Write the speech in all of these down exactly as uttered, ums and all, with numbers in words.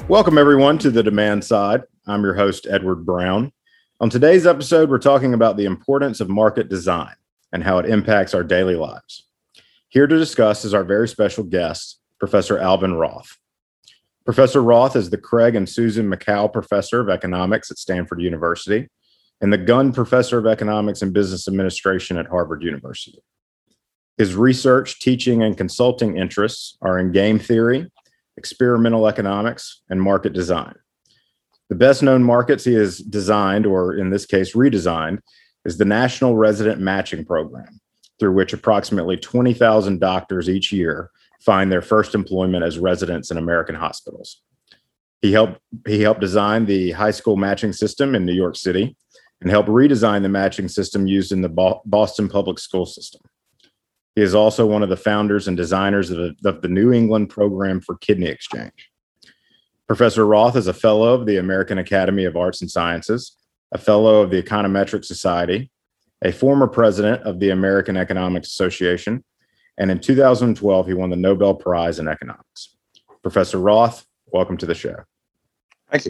Welcome, everyone, to The Demand Side. I'm your host, Edward Brown. On today's episode, we're talking about the importance of market design and how it impacts our daily lives. Here to discuss is our very special guest, Professor Alvin Roth. Professor Roth is the Craig and Susan McCow Professor of Economics at Stanford University and the Gunn Professor of Economics and Business Administration at Harvard University. His research, teaching, and consulting interests are in game theory, experimental economics, and market design. The best known markets he has designed, or in this case redesigned, is the National Resident Matching Program, through which approximately twenty thousand doctors each year find their first employment as residents in American hospitals. He helped, he helped design the high school matching system in New York City and helped redesign the matching system used in the Bo- Boston public school system. He is also one of the founders and designers of the, of the New England Program for Kidney Exchange. Professor Roth is a fellow of the American Academy of Arts and Sciences, a fellow of the Econometric Society, a former president of the American Economics Association, and in two thousand twelve, he won the Nobel Prize in Economics. Professor Roth, welcome to the show. Thank you.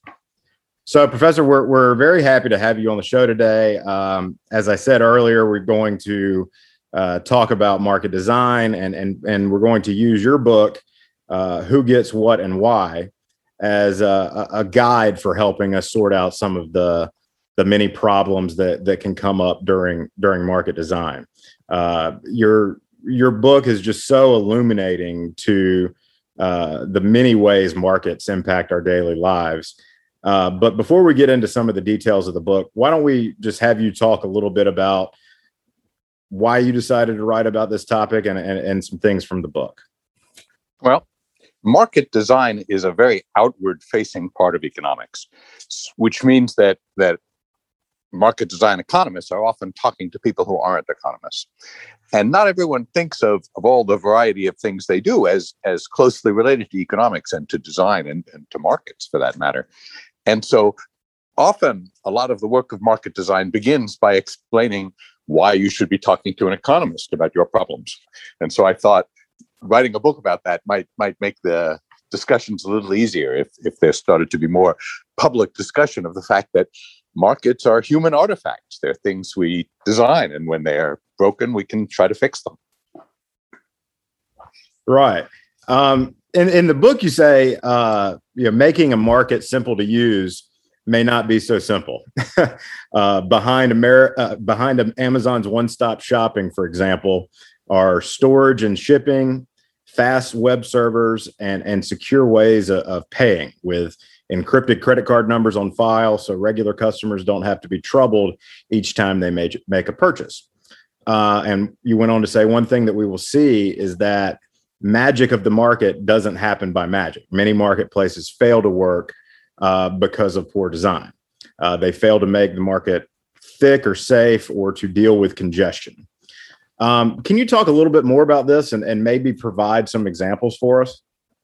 So, Professor, we're, we're very happy to have you on the show today. Um, as I said earlier, we're going to Uh, talk about market design, and and and we're going to use your book, uh, Who Gets What and Why, as a, a guide for helping us sort out some of the the many problems that that can come up during during market design. Uh, your your book is just so illuminating to uh, the many ways markets impact our daily lives. Uh, but before we get into some of the details of the book, why don't we just have you talk a little bit about why you decided to write about this topic and, and, and some things from the book? Well, market design is a very outward-facing part of economics, which means that that market design economists are often talking to people who aren't economists. And not everyone thinks of, of all the variety of things they do as, as closely related to economics and to design and, and to markets, for that matter. And so often a lot of the work of market design begins by explaining why you should be talking to an economist about your problems. And so I thought writing a book about that might might make the discussions a little easier if, if there started to be more public discussion of the fact that markets are human artifacts. They're things we design, and when they're broken, we can try to fix them. Right. Um, in, in the book, you say, uh, you know, making a market simple to use may not be so simple. uh, behind Amer- uh, behind Amazon's one-stop shopping, for example, are storage and shipping, fast web servers, and, and secure ways of, of paying with encrypted credit card numbers on file, so regular customers don't have to be troubled each time they make, make a purchase. Uh, and you went on to say one thing that we will see is that magic of the market doesn't happen by magic. Many marketplaces fail to work Uh, because of poor design. Uh, they fail to make the market thick or safe or to deal with congestion. Um, can you talk a little bit more about this and, and maybe provide some examples for us?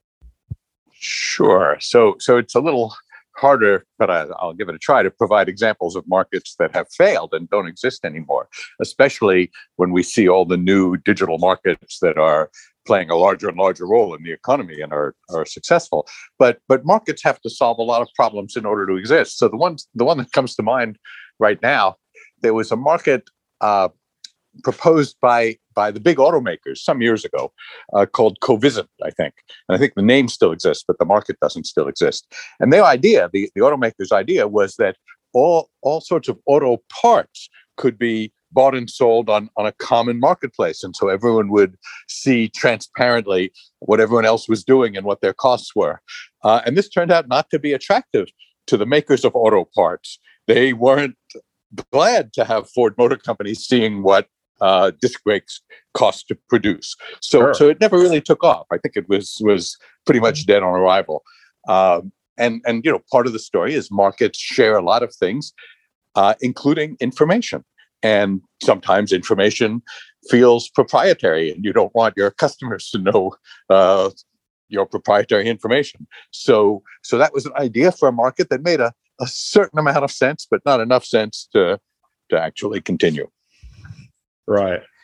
Sure. So, so it's a little harder, but I, I'll give it a try to provide examples of markets that have failed and don't exist anymore, especially when we see all the new digital markets that are playing a larger and larger role in the economy and are, are successful. But but markets have to solve a lot of problems in order to exist. So the one, the one that comes to mind right now, there was a market uh, proposed by, by the big automakers some years ago uh, called Covisint, I think. And I think the name still exists, but the market doesn't still exist. And their idea, the, the automakers' idea, was that all, all sorts of auto parts could be bought and sold on, on a common marketplace. And so everyone would see transparently what everyone else was doing and what their costs were. Uh, and this turned out not to be attractive to the makers of auto parts. They weren't glad to have Ford Motor Company seeing what uh, disc brakes cost to produce. So, Sure. so it never really took off. I think it was was pretty much dead on arrival. Um, and and you know, part of the story is markets share a lot of things, uh, including information. And sometimes information feels proprietary, and you don't want your customers to know uh, your proprietary information. So, so that was an idea for a market that made a, a certain amount of sense, but not enough sense to to actually continue. Right.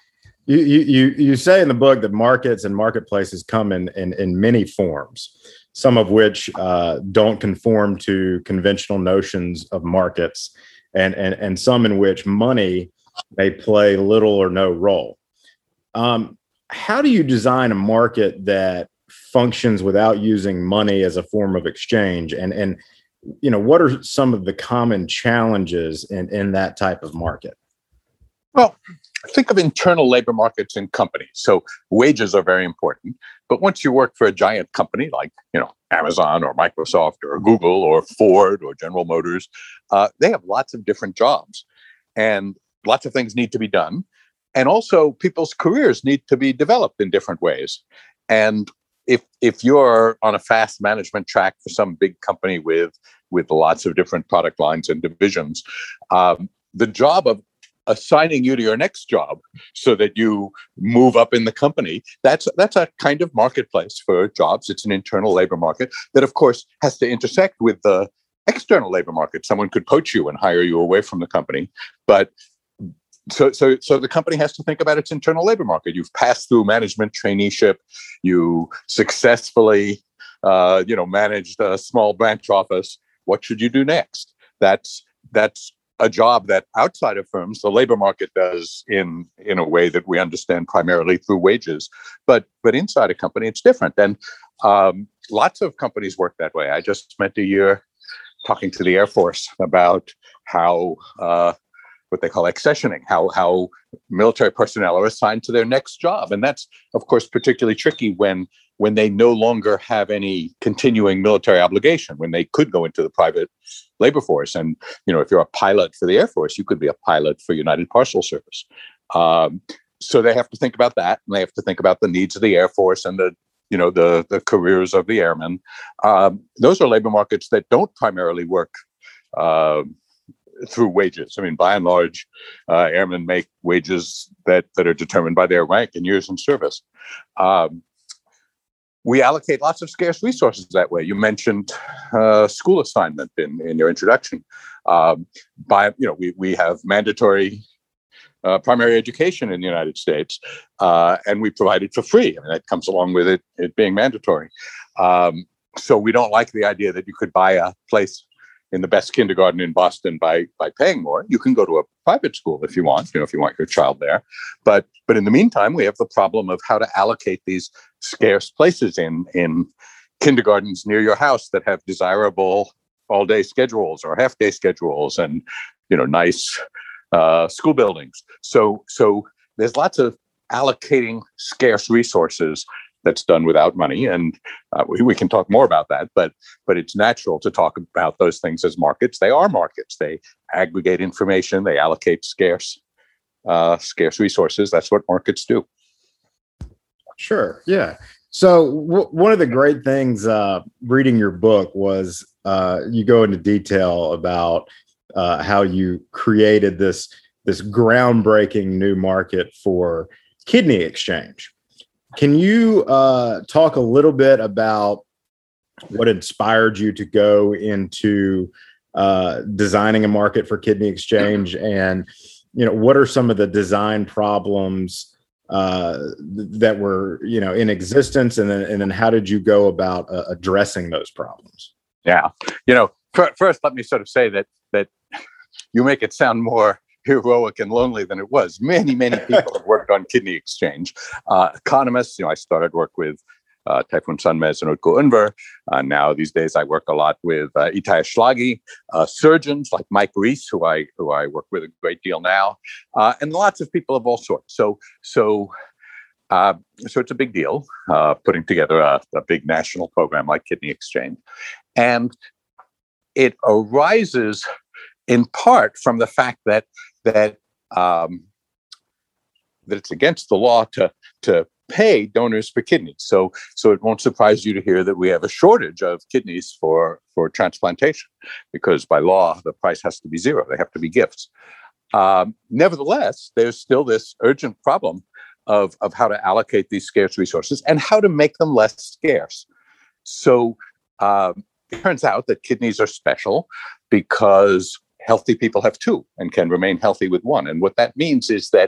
You, you you you say in the book that markets and marketplaces come in in, in many forms, some of which uh, don't conform to conventional notions of markets, and and and some in which money may play little or no role. Um, how do you design a market that functions without using money as a form of exchange? And and you know, what are some of the common challenges in in that type of market? Well, think of internal labor markets in companies. So wages are very important. But once you work for a giant company like, you know, Amazon or Microsoft or Google or Ford or General Motors, uh, they have lots of different jobs and lots of things need to be done. And also people's careers need to be developed in different ways. And if if you're on a fast management track for some big company with, with lots of different product lines and divisions, um, the job of assigning you to your next job so that you move up in the company, that's that's a kind of marketplace for jobs. It's an internal labor market that, of course, has to intersect with the external labor market. Someone could poach you and hire you away from the company. But so so so the company has to think about its internal labor market. You've passed through management traineeship. You successfully uh, you know, managed a small branch office. What should you do next? That's that's a job that outside of firms, the labor market does in in a way that we understand primarily through wages. But but inside a company, it's different. And um, lots of companies work that way. I just spent a year talking to the Air Force about how uh, what they call accessioning, how how military personnel are assigned to their next job. And that's, of course, particularly tricky when when they no longer have any continuing military obligation, when they could go into the private labor force. And, you know, if you're a pilot for the Air Force, you could be a pilot for United Parcel Service. Um, so they have to think about that, and they have to think about the needs of the Air Force and the, you know, the, the careers of the airmen. Um, those are labor markets that don't primarily work uh, through wages. I mean, by and large, uh, airmen make wages that, that are determined by their rank and years in service. Um, We allocate lots of scarce resources that way. You mentioned uh, school assignment in, in your introduction. Um, by you know, we we have mandatory uh, primary education in the United States, uh, and we provide it for free. I mean, that comes along with it it being mandatory. Um, so we don't like the idea that you could buy a place in the best kindergarten in Boston by by paying more. You can go to a private school if you want, you know, if you want your child there. But but in the meantime, we have the problem of how to allocate these scarce places in in kindergartens near your house that have desirable all-day schedules or half-day schedules and, you know, nice uh, school buildings. So so there's lots of allocating scarce resources that's done without money. And uh, we, we can talk more about that, but but it's natural to talk about those things as markets. They are markets. They aggregate information. They allocate scarce uh, scarce resources. That's what markets do. Sure. Yeah. So w- one of the great things uh, reading your book was uh, you go into detail about uh, how you created this this groundbreaking new market for kidney exchange. Can you uh, talk a little bit about what inspired you to go into uh, designing a market for kidney exchange, and you know, what are some of the design problems uh, that were, you know, in existence, and then and then how did you go about uh, addressing those problems? Yeah, you know, first let me sort of say that that you make it sound more heroic and lonely than it was. Many, many people have worked on kidney exchange. Uh, economists, you know, I started work with uh, Tayfun Sönmez and Utku Ünver. Uh, now, these days, I work a lot with uh, Itai Ashlagi, uh, surgeons like Mike Reese, who I who I work with a great deal now, uh, and lots of people of all sorts. So, so, uh, so it's a big deal uh, putting together a, a big national program like kidney exchange, and it arises in part from the fact that that um, that it's against the law to to pay donors for kidneys. So so it won't surprise you to hear that we have a shortage of kidneys for for transplantation, because by law the price has to be zero. They have to be gifts. Um, nevertheless, there's still this urgent problem of of how to allocate these scarce resources and how to make them less scarce. So um, it turns out that kidneys are special because healthy people have two and can remain healthy with one. And what that means is that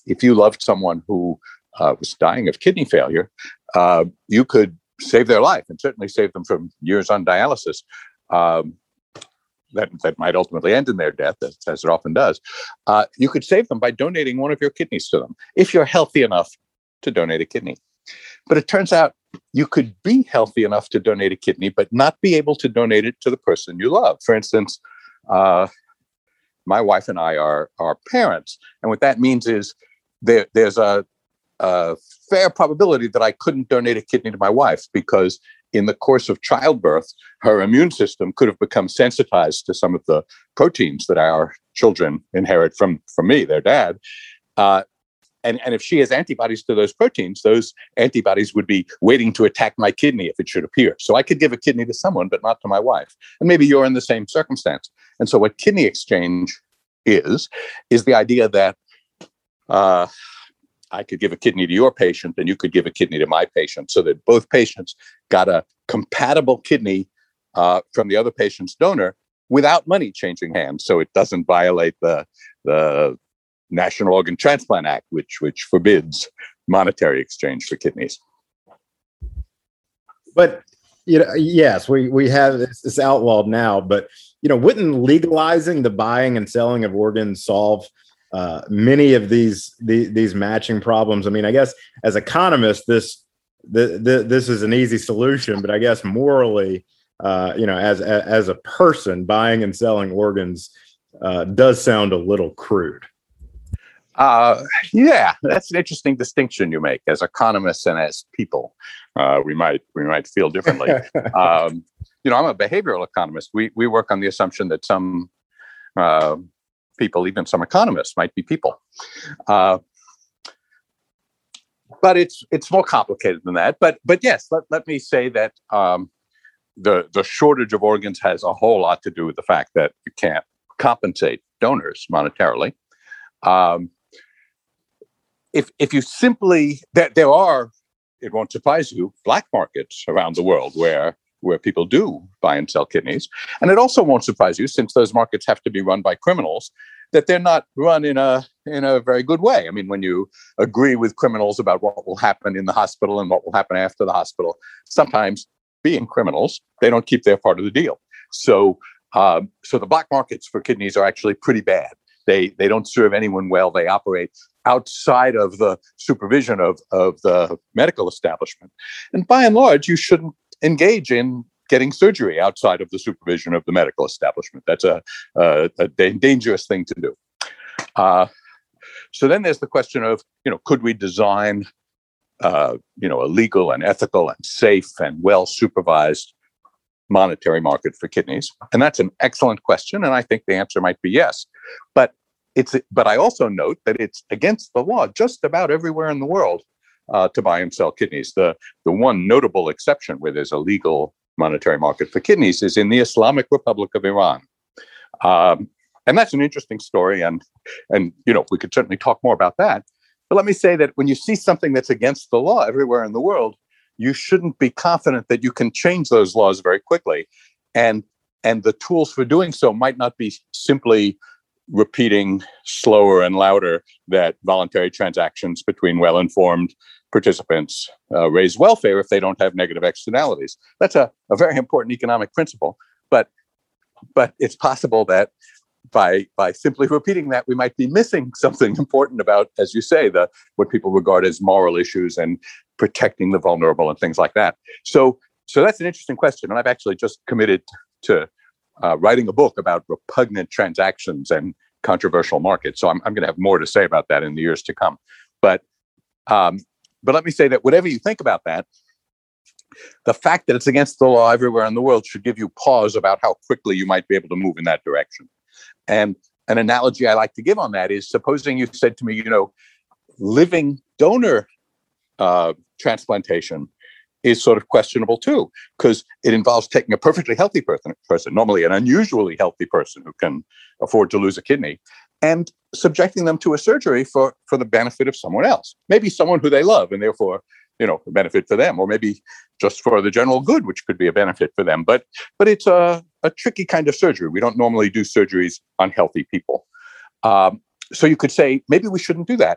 if you loved someone who uh, was dying of kidney failure, uh, you could save their life and certainly save them from years on dialysis. Um, that, that might ultimately end in their death, as, as it often does. Uh, you could save them by donating one of your kidneys to them, if you're healthy enough to donate a kidney. But it turns out you could be healthy enough to donate a kidney, but not be able to donate it to the person you love. For instance, uh, my wife and I are, are parents. And what that means is there, there's a, a fair probability that I couldn't donate a kidney to my wife, because in the course of childbirth, her immune system could have become sensitized to some of the proteins that our children inherit from, from me, their dad. Uh, and, and if she has antibodies to those proteins, those antibodies would be waiting to attack my kidney if it should appear. So I could give a kidney to someone, but not to my wife. And maybe you're in the same circumstance. And so what kidney exchange is, is the idea that uh, I could give a kidney to your patient and you could give a kidney to my patient, so that both patients got a compatible kidney uh, from the other patient's donor without money changing hands. So it doesn't violate the, the National Organ Transplant Act, which, which forbids monetary exchange for kidneys. But, you know, yes, we, we have this, this outlawed now, but, you know, wouldn't legalizing the buying and selling of organs solve Uh, many of these, the, these matching problems? I mean, I guess as economists, this the, the, this is an easy solution, but I guess morally, uh, you know, as, as as a person, buying and selling organs uh, does sound a little crude. Uh, yeah, that's an interesting distinction you make. As economists and as people, uh, we might we might feel differently. um, you know, I'm a behavioral economist. We we work on the assumption that some uh, people, even some economists, might be people. Uh, but it's it's more complicated than that. But but yes, let, let me say that um, the the shortage of organs has a whole lot to do with the fact that you can't compensate donors monetarily. Um, if if you simply, there, there are, it won't surprise you, black markets around the world where where people do buy and sell kidneys. And it also won't surprise you, since those markets have to be run by criminals, that they're not run in a in a very good way. I mean, when you agree with criminals about what will happen in the hospital and what will happen after the hospital, sometimes, being criminals, they don't keep their part of the deal. So, um, so the black markets for kidneys are actually pretty bad. They they don't serve anyone well. They operate outside of the supervision of, of the medical establishment. And by and large, you shouldn't engage in getting surgery outside of the supervision of the medical establishment. That's a, a, a dangerous thing to do. Uh, so then there's the question of, you know, could we design, uh, you know, a legal and ethical and safe and well-supervised monetary market for kidneys? And that's an excellent question. And I think the answer might be yes. But it's, but I also note that it's against the law just about everywhere in the world uh, to buy and sell kidneys. The, the one notable exception where there's a legal monetary market for kidneys is in the Islamic Republic of Iran. Um, and that's an interesting story. And, and, you know, we could certainly talk more about that. But let me say that when you see something that's against the law everywhere in the world, you shouldn't be confident that you can change those laws very quickly. And, and the tools for doing so might not be simply repeating slower and louder that voluntary transactions between well-informed participants uh, raise welfare if they don't have negative externalities. That's a, a very important economic principle. But, but it's possible that by, by simply repeating that, we might be missing something important about, as you say, the what people regard as moral issues and protecting the vulnerable and things like that. So, so that's an interesting question. And I've actually just committed to uh, writing a book about repugnant transactions and controversial markets. So I'm, I'm going to have more to say about that in the years to come. But, um, but let me say that whatever you think about that, the fact that it's against the law everywhere in the world should give you pause about how quickly you might be able to move in that direction. And an analogy I like to give on that is, supposing you said to me, you know, living donor uh, transplantation is sort of questionable too, because it involves taking a perfectly healthy person, person, normally an unusually healthy person who can afford to lose a kidney, and subjecting them to a surgery for, for the benefit of someone else, maybe someone who they love, and therefore, you know, a benefit for them, or maybe just for the general good, which could be a benefit for them. But but it's a, a tricky kind of surgery. We don't normally do surgeries on healthy people. Um, so you could say, maybe we shouldn't do that.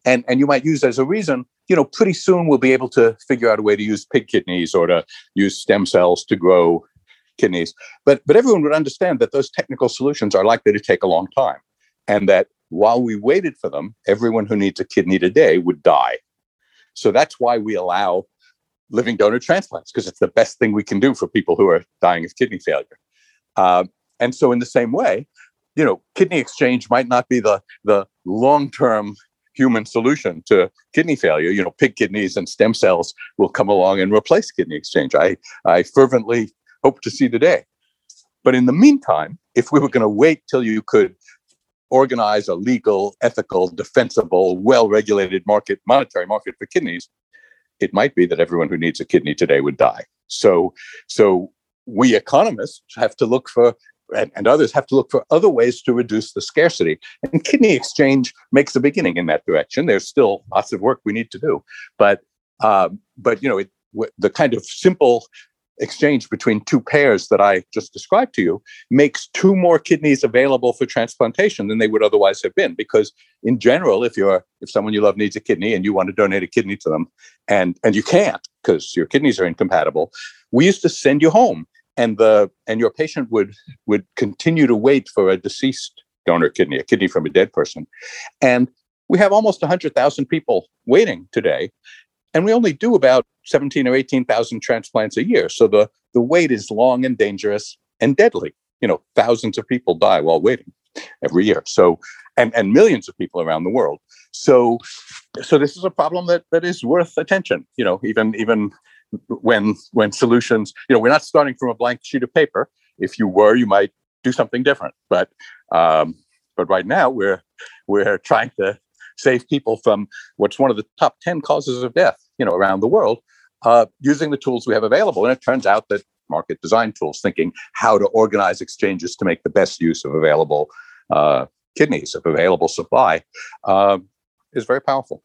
And, and you might use as a reason, you know, pretty soon we'll be able to figure out a way to use pig kidneys or to use stem cells to grow kidneys. But, but everyone would understand that those technical solutions are likely to take a long time. And that while we waited for them, everyone who needs a kidney today would die. So that's why we allow living donor transplants, because it's the best thing we can do for people who are dying of kidney failure. Uh, and so in the same way, you know, kidney exchange might not be the, the long-term human solution to kidney failure. You know, pig kidneys and stem cells will come along and replace kidney exchange. I, I fervently hope to see the day. But in the meantime, if we were going to wait till you could organize a legal, ethical, defensible, well-regulated market, monetary market for kidneys, it might be that everyone who needs a kidney today would die. So, so we economists have to look for, and, and others have to look for other ways to reduce the scarcity. And kidney exchange makes a beginning in that direction. There's still lots of work we need to do, but uh, but you know, it, w- the kind of simple exchange between two pairs that I just described to you makes two more kidneys available for transplantation than they would otherwise have been. Because in general, if you're if someone you love needs a kidney and you want to donate a kidney to them, and and you can't because your kidneys are incompatible, we used to send you home, and the and your patient would would continue to wait for a deceased donor kidney, a kidney from a dead person. And we have almost one hundred thousand people waiting today. And we only do about seventeen or eighteen thousand transplants a year. So the, the wait is long and dangerous and deadly. You know, thousands of people die while waiting every year. So, and, and millions of people around the world. So, so this is a problem that, that is worth attention. You know, even, even when, when solutions, you know, we're not starting from a blank sheet of paper. If you were, you might do something different. But, um, but right now we're, we're trying to save people from what's one of the top ten causes of death, you know, around the world, uh, using the tools we have available. And it turns out that market design tools, thinking how to organize exchanges to make the best use of available uh, kidneys, of available supply, uh, is very powerful.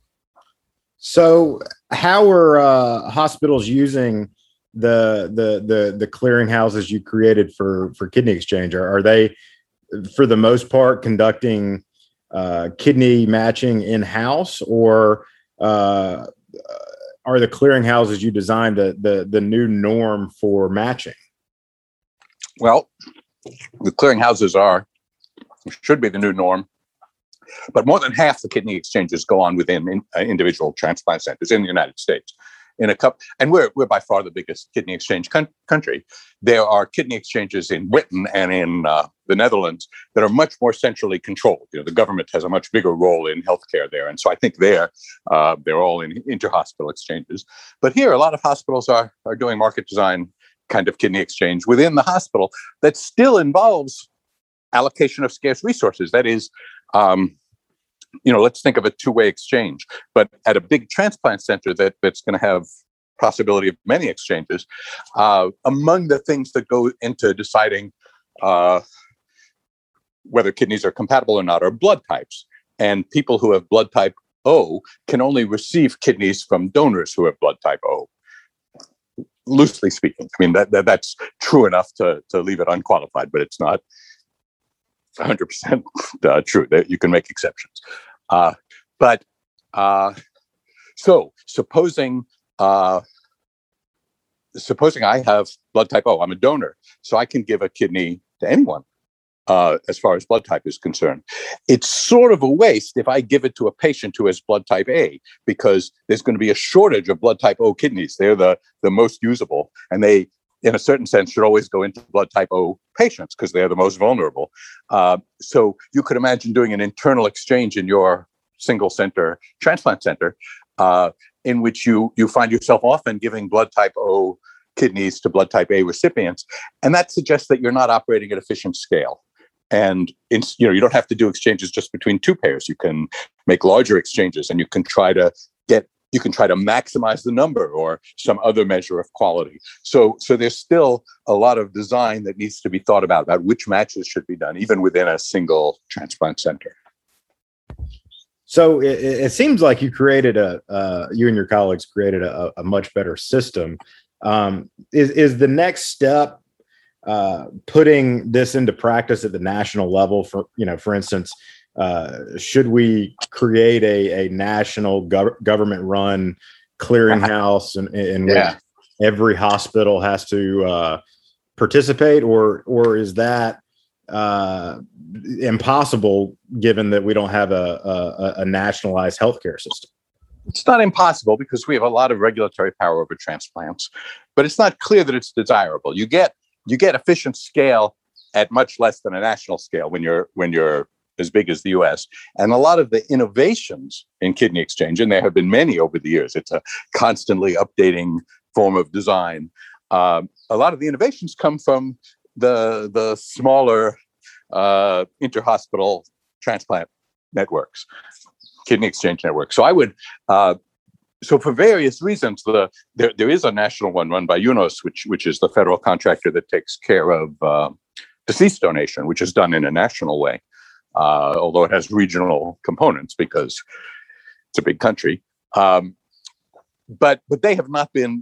So, how are uh, hospitals using the the the the clearinghouses you created for for kidney exchange? Are, are they, for the most part, conducting Uh, kidney matching in-house, or uh, are the clearinghouses you designed the, the the new norm for matching? Well, the clearinghouses are should be the new norm, but more than half the kidney exchanges go on within in, uh, individual transplant centers in the United States. In a couple, and we're we're by far the biggest kidney exchange con- country. There are kidney exchanges in Britain and in uh, the Netherlands that are much more centrally controlled. You know, the government has a much bigger role in healthcare there, and so I think they're uh, they're all in inter-hospital exchanges. But here, a lot of hospitals are are doing market design kind of kidney exchange within the hospital that still involves allocation of scarce resources. That is. Um, You know, let's think of a two-way exchange, but at a big transplant center that, that's going to have possibility of many exchanges. Uh, among the things that go into deciding uh, whether kidneys are compatible or not are blood types. And people who have blood type O can only receive kidneys from donors who have blood type O. Loosely speaking, I mean, that, that that's true enough to, to leave it unqualified, but it's not one hundred percent uh, true. That you can make exceptions. Uh, but uh, so supposing uh, supposing I have blood type O, I'm a donor, so I can give a kidney to anyone uh, as far as blood type is concerned. It's sort of a waste if I give it to a patient who has blood type A, because there's going to be a shortage of blood type O kidneys. They're the, the most usable, and they, in a certain sense, should always go into blood type O patients because they're the most vulnerable. Uh, so you could imagine doing an internal exchange in your single center transplant center uh, in which you you find yourself often giving blood type O kidneys to blood type A recipients. And that suggests that you're not operating at efficient scale. And in, you know, you don't have to do exchanges just between two pairs. You can make larger exchanges, and you can try to get you can try to maximize the number or some other measure of quality. So, so there's still a lot of design that needs to be thought about, about which matches should be done, even within a single transplant center. So it, it seems like you created a, uh, you and your colleagues created a, a much better system. Um, is, is the next step uh, putting this into practice at the national level? For, you know, for instance, uh, should we create a, a national gov- government-run clearinghouse in, in which Yeah. every hospital has to uh, participate, or or is that uh, impossible given that we don't have a, a, a nationalized healthcare system? It's not impossible because we have a lot of regulatory power over transplants, but it's not clear that it's desirable. You get you get efficient scale at much less than a national scale when you're when you're as big as the U S. And a lot of the innovations in kidney exchange, and there have been many over the years, it's a constantly updating form of design. Um, a lot of the innovations come from the the smaller uh, interhospital transplant networks, kidney exchange networks. So I would, uh, so for various reasons, the there, there is a national one run by UNOS, which which is the federal contractor that takes care of uh, deceased donation, which is done in a national way, uh, although it has regional components because it's a big country. Um, but but they have not been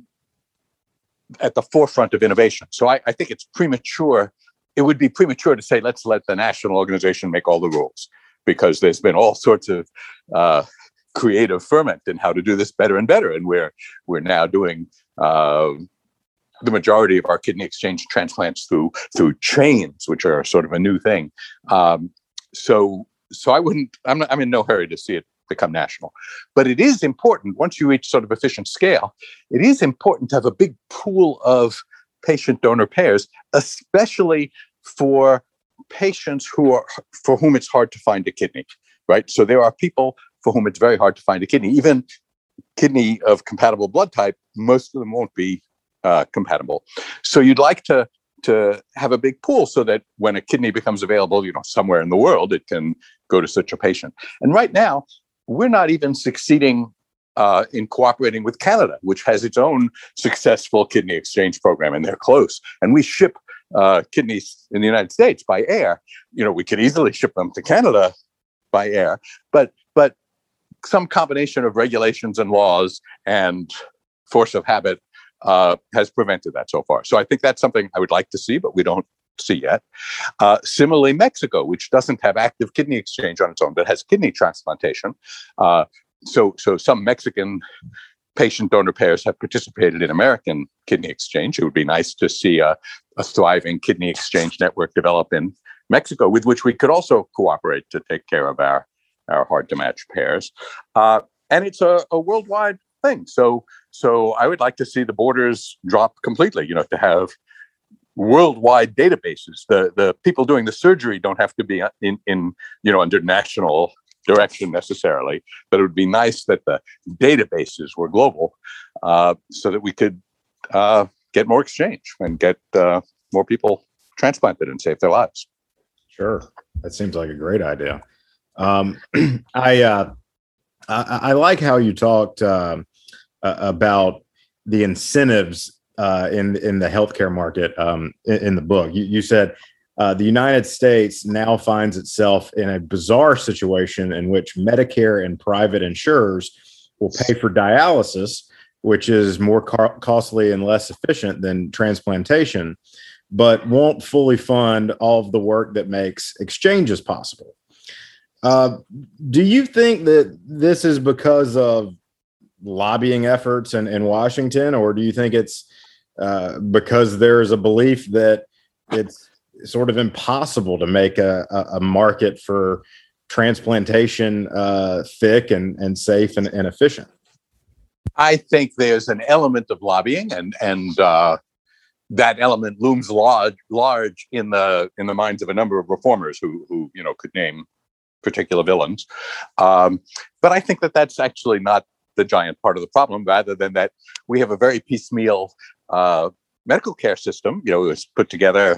at the forefront of innovation. So I, I think it's premature. It would be premature to say, let's let the national organization make all the rules, because there's been all sorts of uh, creative ferment in how to do this better and better. And we're, we're now doing uh, the majority of our kidney exchange transplants through, through chains, which are sort of a new thing. Um, so, so I wouldn't, I'm, not, I'm in no hurry to see it become national. But it is important, once you reach sort of efficient scale, it is important to have a big pool of patient donor pairs, especially for patients who are for whom it's hard to find a kidney, right? So there are people for whom it's very hard to find a kidney. Even kidney of compatible blood type, most of them won't be uh, compatible. So you'd like to to have a big pool so that when a kidney becomes available, you know, somewhere in the world, it can go to such a patient. And right now, we're not even succeeding uh, in cooperating with Canada, which has its own successful kidney exchange program, and they're close. And we ship uh, kidneys in the United States by air. You know, we could easily ship them to Canada by air, but but some combination of regulations and laws and force of habit uh, has prevented that so far. So I think that's something I would like to see, but we don't see yet. Uh, similarly, Mexico, which doesn't have active kidney exchange on its own, but has kidney transplantation. Uh, so, so some Mexican patient donor pairs have participated in American kidney exchange. It would be nice to see a, a thriving kidney exchange network develop in Mexico, with which we could also cooperate to take care of our, our hard-to-match pairs. Uh, and it's a, a worldwide thing. So, so I would like to see the borders drop completely, you know, to have worldwide databases. The the people doing the surgery don't have to be in, in you know, under national direction necessarily, but it would be nice that the databases were global, uh, so that we could uh, get more exchange and get uh, more people transplanted and save their lives. Sure, that seems like a great idea. Um, I, uh, I I like how you talked uh, about the incentives uh, in in the healthcare market um, in, in the book. You, you said uh, the United States now finds itself in a bizarre situation in which Medicare and private insurers will pay for dialysis, which is more car- costly and less efficient than transplantation, but won't fully fund all of the work that makes exchanges possible. Uh, do you think that this is because of lobbying efforts in, in Washington, or do you think it's uh, because there is a belief that it's sort of impossible to make a, a market for transplantation uh, thick and, and safe and, and efficient? I think there's an element of lobbying, and and uh, that element looms large, large in the in the minds of a number of reformers who who you know could name particular villains. Um, but I think that that's actually not the giant part of the problem, rather than that we have a very piecemeal uh, medical care system. You know, it was put together,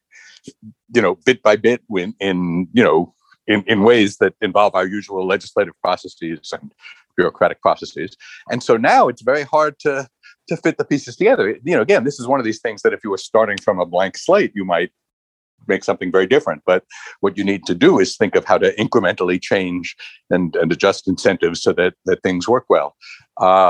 you know, bit by bit in, in you know, in, in ways that involve our usual legislative processes and bureaucratic processes. And so now it's very hard to to fit the pieces together. You know, again, this is one of these things that if you were starting from a blank slate, you might make something very different. But what you need to do is think of how to incrementally change and, and adjust incentives so that, that things work well. Uh,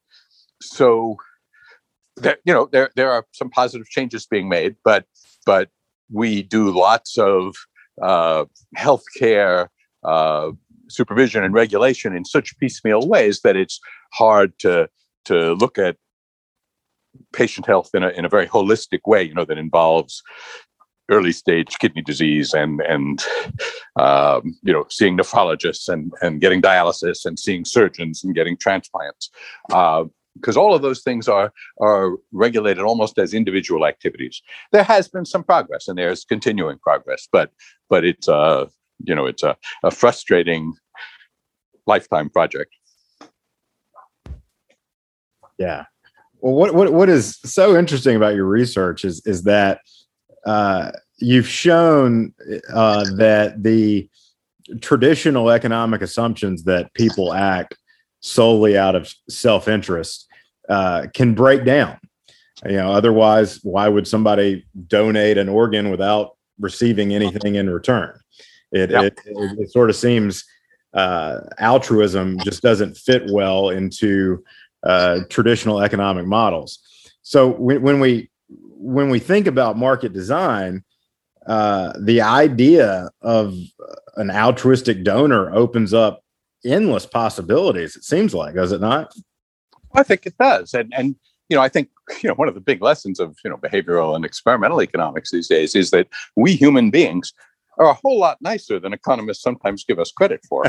so that, you know, there there are some positive changes being made, but but we do lots of uh, healthcare uh, supervision and regulation in such piecemeal ways that it's hard to to look at patient health in a in a very holistic way, you know, that involves early stage kidney disease and and um, you know, seeing nephrologists and and getting dialysis and seeing surgeons and getting transplants, because uh, all of those things are are regulated almost as individual activities. There has been some progress, and there's continuing progress, but but it's uh you know it's a, a frustrating lifetime project. Yeah. Well, what what what is so interesting about your research is is that uh, you've shown uh, that the traditional economic assumptions that people act solely out of self-interest uh, can break down. You know, otherwise, why would somebody donate an organ without receiving anything in return? It yep. it, it, it sort of seems uh, altruism just doesn't fit well into uh, traditional economic models. So when, when we when we think about market design, uh, the idea of an altruistic donor opens up endless possibilities. It seems like, does it not? I think it does, and and you know, I think you know one of the big lessons of you know behavioral and experimental economics these days is that we human beings are a whole lot nicer than economists sometimes give us credit for.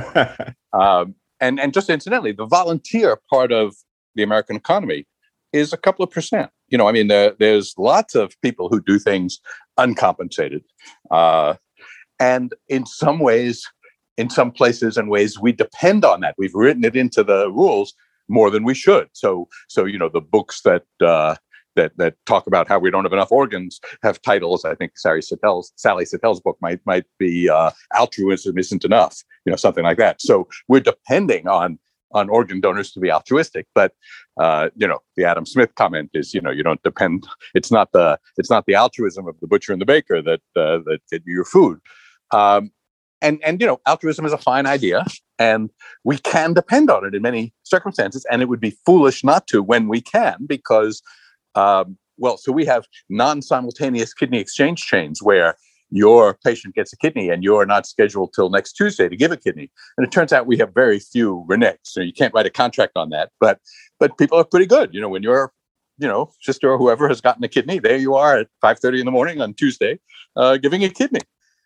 um, and and just incidentally, the volunteer part of the American economy is a couple of percent. You know, I mean, there, there's lots of people who do things uncompensated. Uh, and in some ways, in some places and ways, we depend on that. We've written it into the rules more than we should. So, so you know, the books that uh, that that talk about how we don't have enough organs have titles. I think Sally Sattel's, Sally Sattel's book might might be uh, "Altruism Isn't Enough," you know, something like that. So we're depending on on organ donors to be altruistic, but uh, you know, the Adam Smith comment is, you know, you don't depend. It's not the it's not the altruism of the butcher and the baker that uh, that get you your food. Um, and and you know, altruism is a fine idea, and we can depend on it in many circumstances. And it would be foolish not to when we can, because um, well, so we have non-simultaneous kidney exchange chains where your patient gets a kidney and you're not scheduled till next Tuesday to give a kidney. And it turns out we have very few reneged. So you can't write a contract on that, but, but people are pretty good. You know, when your, you know, sister or whoever has gotten a kidney, there you are at five thirty in the morning on Tuesday, uh, giving a kidney,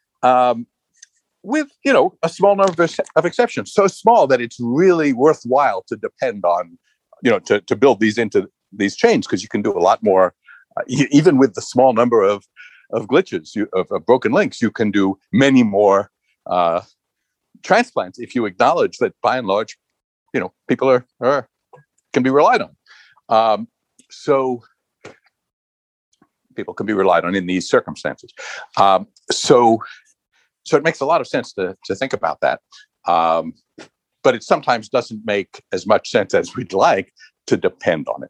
um, with, you know, a small number of, of exceptions, so small that it's really worthwhile to depend on, you know, to, to build these into these chains, because you can do a lot more, uh, e- even with the small number of of glitches, you, of, of broken links, you can do many more uh, transplants if you acknowledge that, by and large, you know, people are, are can be relied on. Um, so people can be relied on in these circumstances. Um, so, so it makes a lot of sense to to think about that, um, but it sometimes doesn't make as much sense as we'd like to depend on it.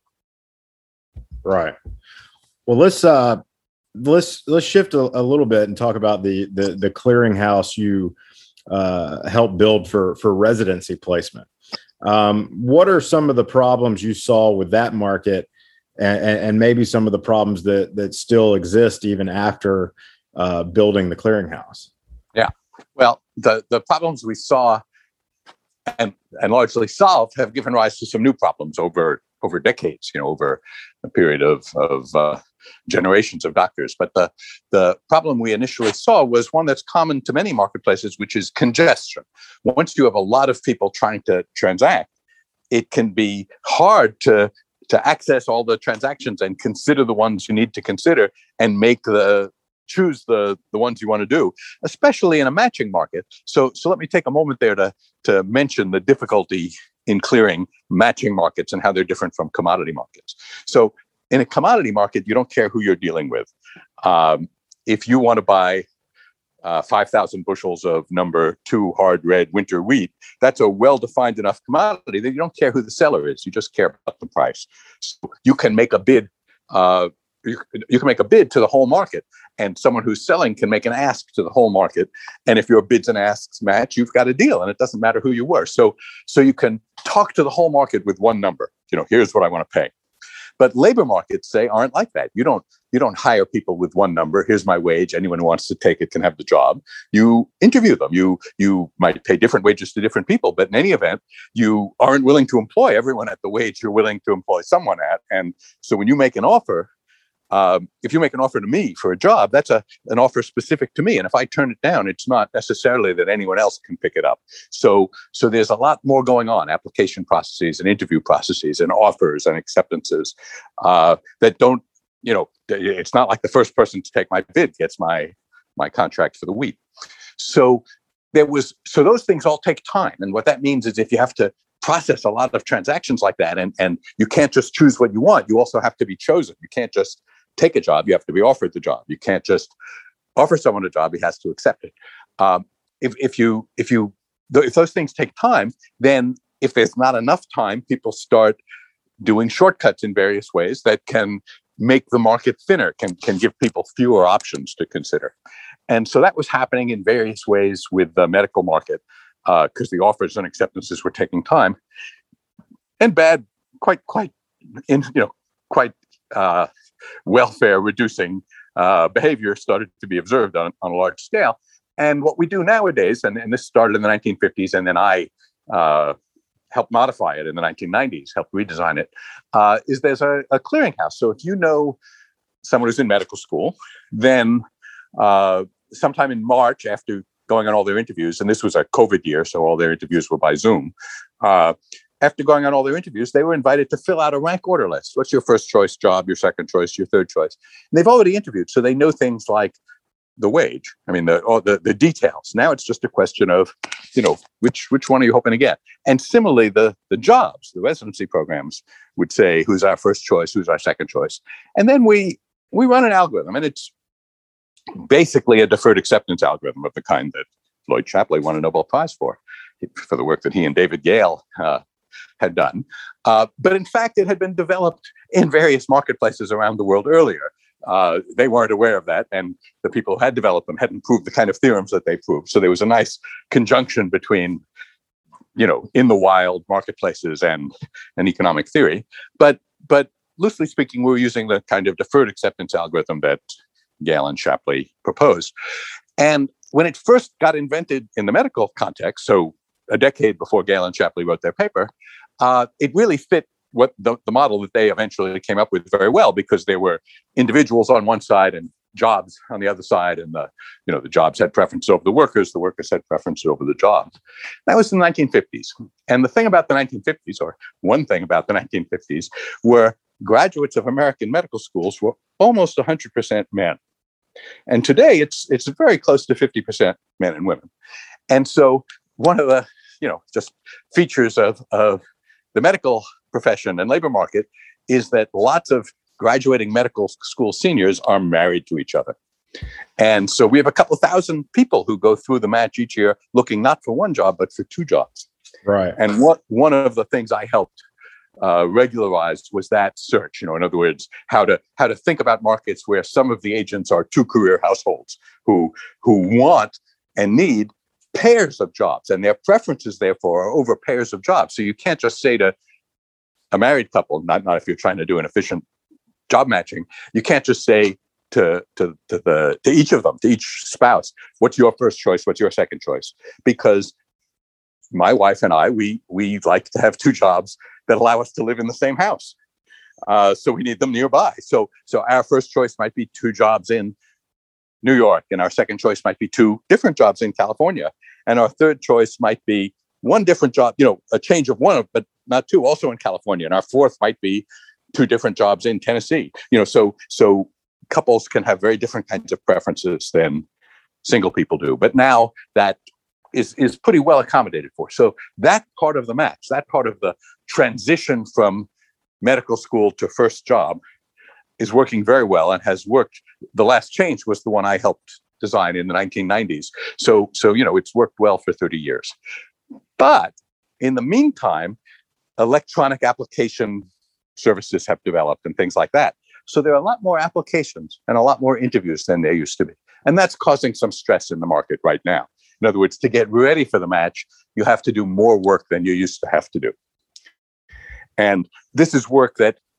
Right. Well, let's. Uh... Let's let's shift a, a little bit and talk about the the, the clearinghouse you uh, helped build for for residency placement. Um, what are some of the problems you saw with that market, and, and maybe some of the problems that that still exist even after uh, building the clearinghouse? Yeah, well, the the problems we saw and and largely solved have given rise to some new problems over over decades. You know, over a period of of uh, generations of doctors. But the, the problem we initially saw was one that's common to many marketplaces, which is congestion. Once you have a lot of people trying to transact, it can be hard to, to access all the transactions and consider the ones you need to consider and make the choose the, the ones you want to do, especially in a matching market. So, so let me take a moment there to, to mention the difficulty in clearing matching markets and how they're different from commodity markets. So in a commodity market, you don't care who you're dealing with. Um, if you want to buy uh, five thousand bushels of number two hard red winter wheat, that's a well-defined enough commodity that you don't care who the seller is. You just care about the price. So you can make a bid. Uh, you, you can make a bid to the whole market, and someone who's selling can make an ask to the whole market. And if your bids and asks match, you've got a deal, and it doesn't matter who you were. So, so you can talk to the whole market with one number. You know, here's what I want to pay. But labor markets, say, aren't like that. You don't you don't hire people with one number. Here's my wage. Anyone who wants to take it can have the job. You interview them. You you might pay different wages to different people, but in any event, you aren't willing to employ everyone at the wage you're willing to employ someone at. And so when you make an offer, Um, if you make an offer to me for a job, that's a an offer specific to me. And if I turn it down, it's not necessarily that anyone else can pick it up. So, so there's a lot more going on, application processes and interview processes and offers and acceptances uh, that don't, you know, it's not like the first person to take my bid gets my my contract for the week. So there was, so those things all take time. And what that means is if you have to process a lot of transactions like that, and, and you can't just choose what you want, you also have to be chosen. You can't just take a job, you have to be offered the job. You can't just offer someone a job, he has to accept it. Um, if, if you if you if those things take time, then if there's not enough time, people start doing shortcuts in various ways that can make the market thinner, can can give people fewer options to consider. And so that was happening in various ways with the medical market, because uh, the offers and acceptances were taking time, and bad, quite quite in you know quite. Uh, welfare reducing uh, behavior started to be observed on, on a large scale. And what we do nowadays, and, and this started in the nineteen fifties, and then I uh, helped modify it in the nineteen nineties, helped redesign it, uh, is there's a, a clearinghouse. So if you know someone who's in medical school, then uh, sometime in March, after going on all their interviews, and this was a COVID year, so all their interviews were by Zoom, uh, after going on all their interviews, they were invited to fill out a rank order list. What's your first choice job, your second choice, your third choice? And they've already interviewed, so they know things like the wage. I mean, the all the, the details. Now it's just a question of, you know, which which one are you hoping to get? And similarly, the the jobs, the residency programs would say, who's our first choice, who's our second choice? And then we we run an algorithm, and it's basically a deferred acceptance algorithm of the kind that Lloyd Shapley won a Nobel Prize for, for the work that he and David Gale uh, had done. Uh, but in fact, it had been developed in various marketplaces around the world earlier. Uh, they weren't aware of that, and the people who had developed them hadn't proved the kind of theorems that they proved. So there was a nice conjunction between, you know, in the wild marketplaces and, and economic theory. But, but loosely speaking, we were using the kind of deferred acceptance algorithm that Gale and Shapley proposed. And when it first got invented in the medical context, so a decade before Gale and Shapley wrote their paper, uh, it really fit what the, the model that they eventually came up with very well, because there were individuals on one side and jobs on the other side, and the you know the jobs had preference over the workers, the workers had preference over the jobs. That was in the nineteen fifties. And the thing about the nineteen fifties, or one thing about the nineteen fifties, were graduates of American medical schools were almost one hundred percent men. And today it's it's very close to fifty percent men and women. And so one of the you know just features of, of the medical profession and labor market is that lots of graduating medical school seniors are married to each other. And so we have a couple of thousand people who go through the match each year looking not for one job, but for two jobs. Right. And what one of the things I helped uh, regularize was that search. You know, in other words, how to how to think about markets where some of the agents are two career households who who want and need pairs of jobs, and their preferences, therefore, are over pairs of jobs. So you can't just say to a married couple, not, not if you're trying to do an efficient job matching, you can't just say to, to, to, the, to each of them, to each spouse, what's your first choice, what's your second choice? Because my wife and I, we, we like to have two jobs that allow us to live in the same house. Uh, so we need them nearby. So, so our first choice might be two jobs in New York, and our second choice might be two different jobs in California. And our third choice might be one different job, you know, a change of one, but not two, also in California. And our fourth might be two different jobs in Tennessee. You know, so so couples can have very different kinds of preferences than single people do. But now that is is pretty well accommodated for. So that part of the match, that part of the transition from medical school to first job is working very well and has worked. The last change was the one I helped design in the nineteen nineties. So, so you know, it's worked well for thirty years. But in the meantime, electronic application services have developed and things like that. So there are a lot more applications and a lot more interviews than there used to be. And that's causing some stress in the market right now. In other words, to get ready for the match, you have to do more work than you used to have to do. And this is work that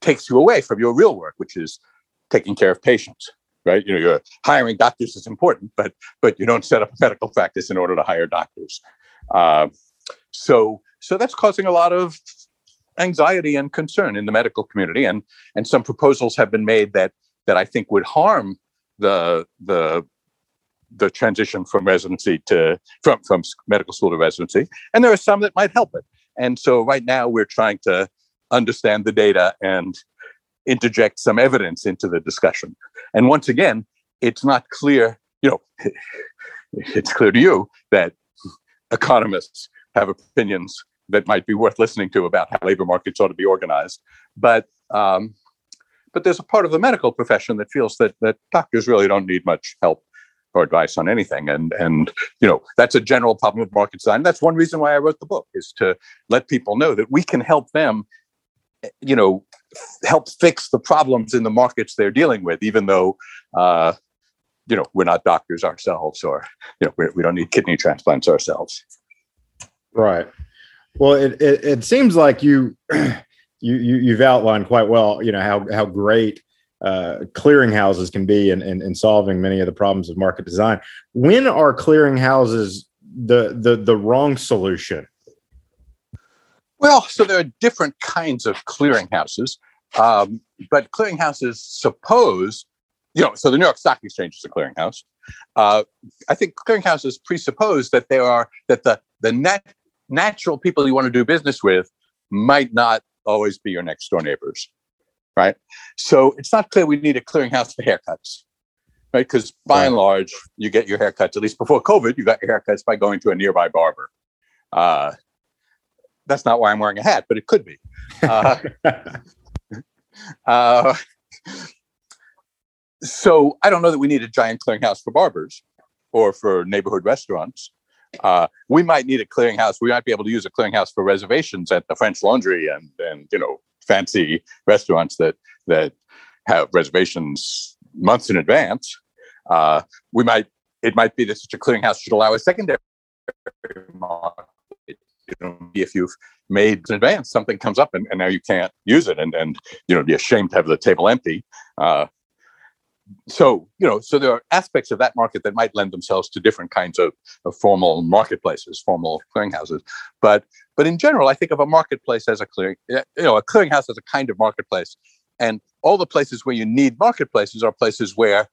takes you away from your real work, which is taking care of patients, right? You know, you're hiring doctors is important, but but you don't set up a medical practice in order to hire doctors. Uh, so so that's causing a lot of anxiety and concern in the medical community, and and some proposals have been made that that I think would harm the the the transition from residency to from from medical school to residency, and there are some that might help it. And so right now we're trying to understand the data and interject some evidence into the discussion. And once again, it's not clear, you know, it's clear to you that economists have opinions that might be worth listening to about how labor markets ought to be organized. But um, but there's a part of the medical profession that feels that that doctors really don't need much help or advice on anything. And, and you know, that's a general problem with market design. That's one reason why I wrote the book, is to let people know that we can help them, you know, help fix the problems in the markets they're dealing with, even though, uh, you know, we're not doctors ourselves, or, you know, we're, we don't need kidney transplants ourselves. Right. Well, it, it, it seems like you, you, you, you've outlined quite well, you know, how, how great uh, clearinghouses can be in, in, in solving many of the problems of market design. When are clearinghouses the, the, the wrong solution? Well, so there are different kinds of clearinghouses, um, but clearinghouses suppose, you know, so the New York Stock Exchange is a clearinghouse. Uh, I think clearinghouses presuppose that there are, that the, the nat- natural people you want to do business with might not always be your next door neighbors, right? So it's not clear we need a clearinghouse for haircuts, right? Because by and large, you get your haircuts, at least before COVID, you got your haircuts by going to a nearby barber. Uh, that's not why I'm wearing a hat, but it could be. Uh, uh, so I don't know that we need a giant clearinghouse for barbers or for neighborhood restaurants. Uh, we might need a clearinghouse. We might be able to use a clearinghouse for reservations at the French Laundry and, and you know, fancy restaurants that that have reservations months in advance. Uh, we might, it might be that such a clearinghouse should allow a secondary market. You know, if you've made in advance, something comes up and, and now you can't use it, and and you know, be ashamed to have the table empty. Uh, so you know, so there are aspects of that market that might lend themselves to different kinds of, of formal marketplaces, formal clearinghouses. But but in general, I think of a marketplace as a clearing, you know, a clearinghouse as a kind of marketplace, and all the places where you need marketplaces are places where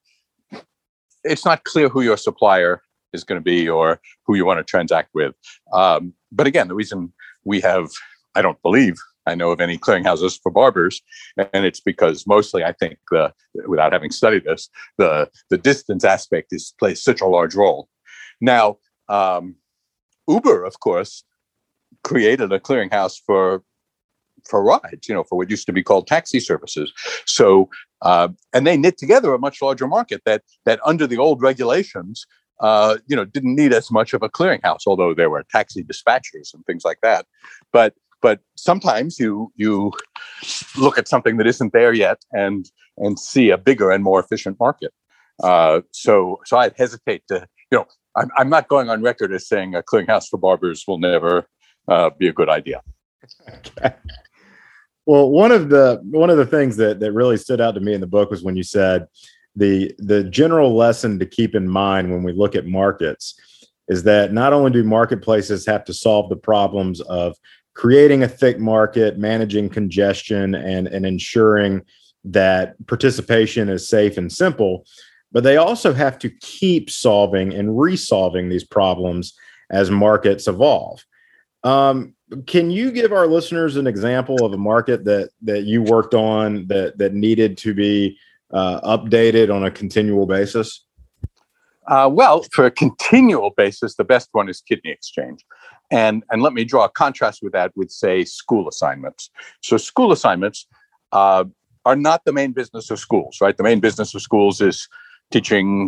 it's not clear who your supplier is going to be or who you want to transact with. Um, but again, the reason we have, I don't believe I know of any clearinghouses for barbers, and it's because mostly I think, the, without having studied this, the the distance aspect is plays such a large role. Now, um, Uber, of course, created a clearinghouse for for rides, you know, for what used to be called taxi services. So, uh, and they knit together a much larger market that that under the old regulations, uh, you know, didn't need as much of a clearinghouse, although there were taxi dispatchers and things like that. But but sometimes you you look at something that isn't there yet and and see a bigger and more efficient market. Uh, so so I'd hesitate to, you know, I'm I'm not going on record as saying a clearinghouse for barbers will never uh, be a good idea. Okay. Well, one of the one of the things that that really stood out to me in the book was when you said the the general lesson to keep in mind when we look at markets is that not only do marketplaces have to solve the problems of creating a thick market, managing congestion, and, and ensuring that participation is safe and simple, but they also have to keep solving and resolving these problems as markets evolve. Um, can you give our listeners an example of a market that that you worked on that that needed to be uh, updated on a continual basis? Uh, well, for a continual basis, the best one is kidney exchange. And, and let me draw a contrast with that with, say, school assignments. So school assignments uh, are not the main business of schools, right? The main business of schools is teaching